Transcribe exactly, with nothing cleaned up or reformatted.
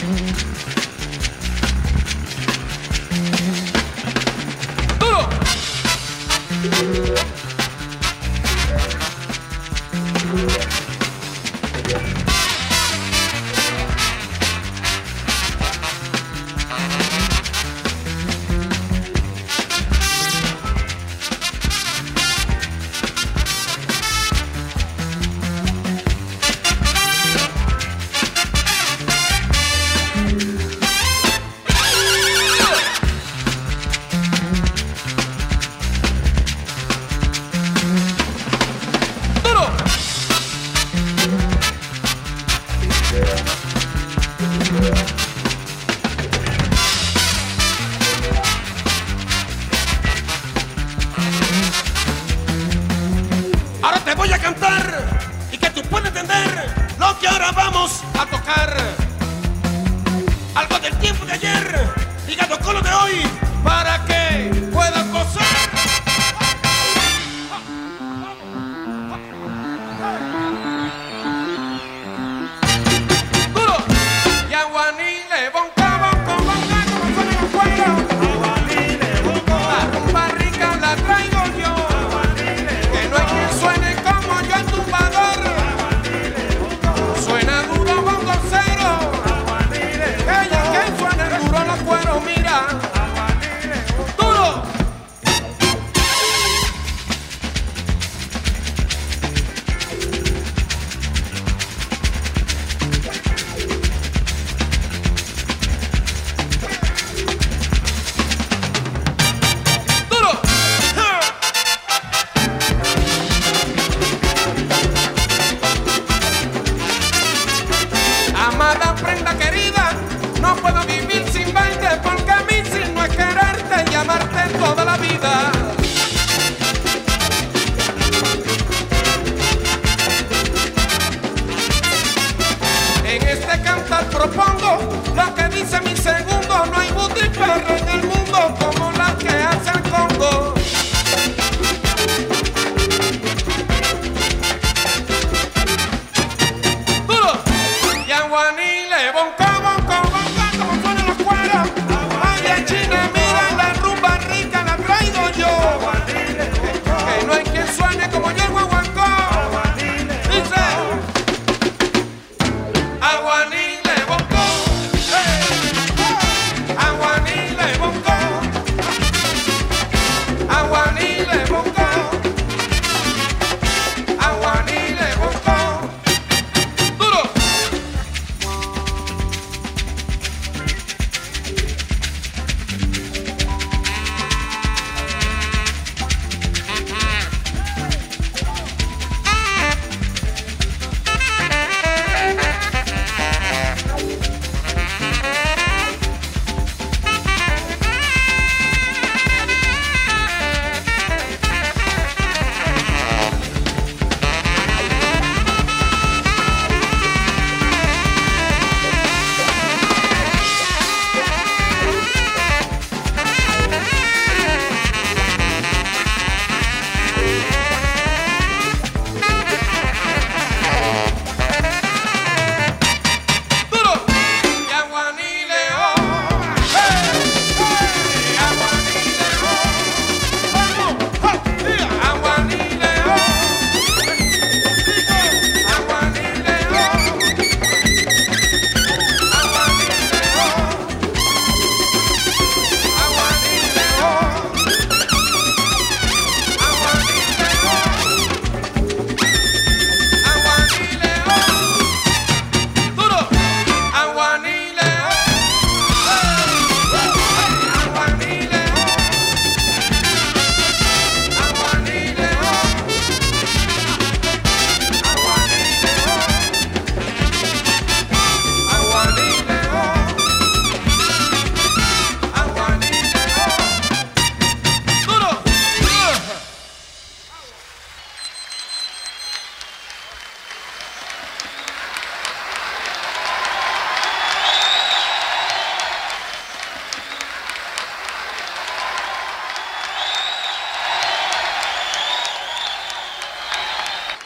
Ahora te voy a cantar y que tú puedas entender lo que ahora vamos a tocar. Algo del tiempo de ayer, ligado con lo de hoy, para que puedas gozar. Duro. Y aguanile, bonca, bonca, bonca, como suena los cuatro. Aguanile, bongo. La rumba rica la traigo yo. Que no hay quien suene como yo el tumbador. Suena duro bongo cero. Ella que suene duro los cueros, mira. Duro. Duro. Ja. Amada prenda querida, no puedo vivir sin baile, porque a mí si no es quererte y amarte toda la vida. En este cantar propongo lo que dice mi segundo: no hay butiperra en el mundo como la que hace el Congo. Duro. Y aguanile.